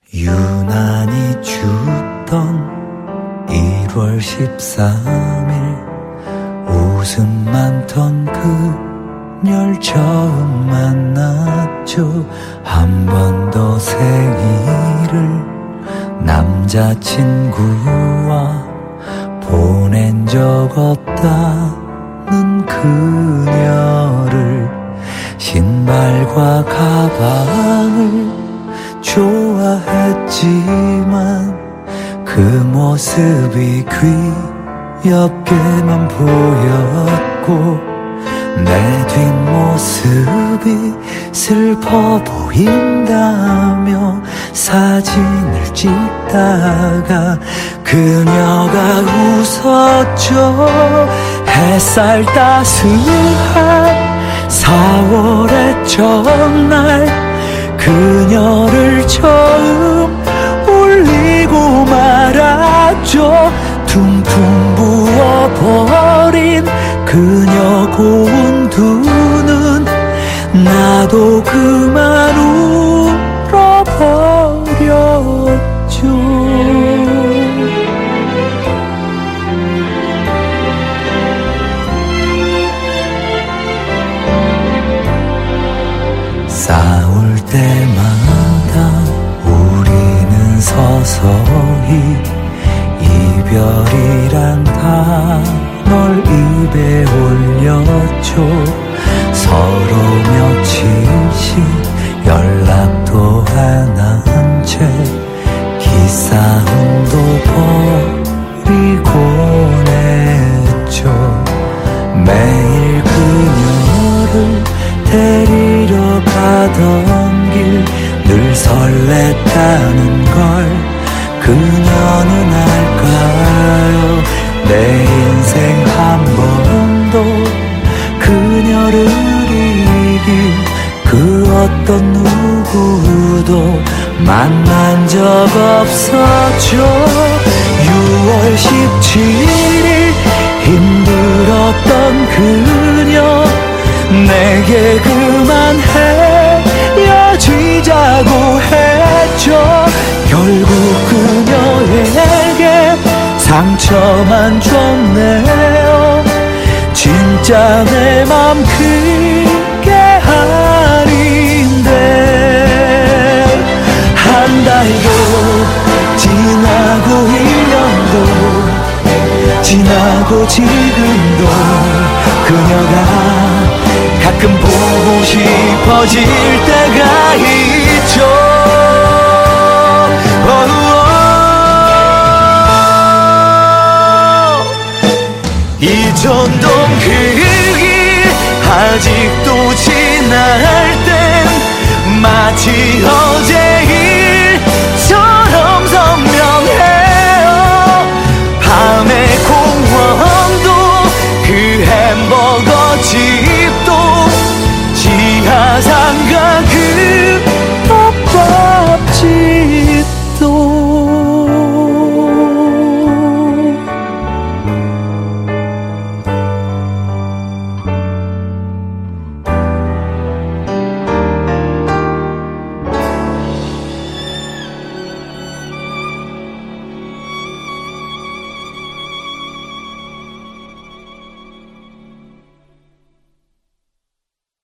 유난히 춥던 1월 13일 웃음 많던 그녀를 처음 만났죠. 한 번도 생일을 남자친구와 보낸 적 없다는 그녀를 신발과 가방을 좋아했지만 그 모습이 귀엽게만 보였고 내 뒷모습이 슬퍼 보인다며 사진을 찍다가 그녀가 웃었죠. 햇살 따스한 4월의 첫날 그녀를 처음 울리고 말았죠. 퉁퉁 부어버린 그녀 고운 두 눈 나도 그만 울어버렸죠. 싸울 때마다 우리는 서서히 이별이란 단어를 입에 올렸죠. 서로 며칠씩 연락도 안 한 채 기싸움도 버리곤 했죠. 매일 그녀를 데리러 가던 길 늘 설렜다는 걸 그녀는 알까요? 내 인생 한 번도 그녀를 이길 그 어떤 누구도 만난 적 없었죠. 6월 17일 힘들었던 그녀 내게 그만 헤어지자고 했죠. 결국 그녀에게 상처만 줬네요. 진짜 내 맘 크게 아닌데. 한 달도 지나고 1년도 지나고 지금도 그녀가 가끔 보고 싶어질 때가 있죠. 이 전동 그 길 아직도 지날 땐 마치